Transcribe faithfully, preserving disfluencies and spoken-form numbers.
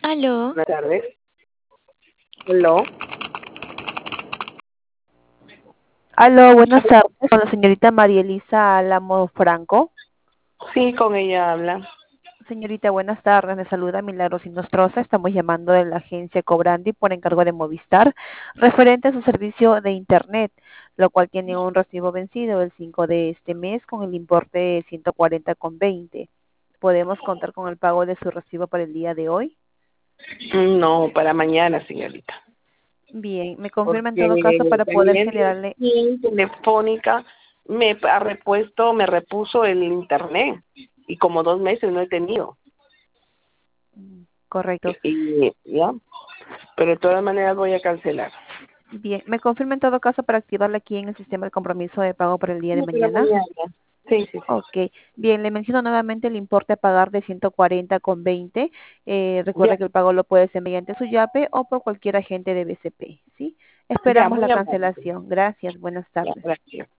Aló. Buenas tardes. Hello. Aló, buenas tardes, con la señorita María Elisa Álamo Franco. Sí, con ella habla. Señorita, buenas tardes, me saluda Milagros Inostroza, estamos llamando de la agencia Cobrandi por encargo de Movistar, referente a su servicio de Internet, lo cual tiene un recibo vencido el cinco de este mes con el importe de ciento cuarenta con veinte. ¿Podemos contar con el pago de su recibo para el día de hoy? No, para mañana, señorita. Bien, me confirma en todo caso Porque para poder también generarle... Telefónica me ha repuesto, me repuso el internet y como dos meses no he tenido. Correcto. Y ya, pero de todas maneras voy a cancelar. Bien, me confirma en todo caso para activarle aquí en el sistema el compromiso de pago para el día de Sí, para mañana. mañana. Sí, sí, sí. Ok, bien, le menciono nuevamente el importe a pagar de ciento cuarenta con veinte. Eh, recuerda Ya, que el pago lo puede hacer mediante su YAPE o por cualquier agente de B C P, ¿sí? ya, Esperamos la muy amable. cancelación. Gracias, buenas Ya, tardes. gracias.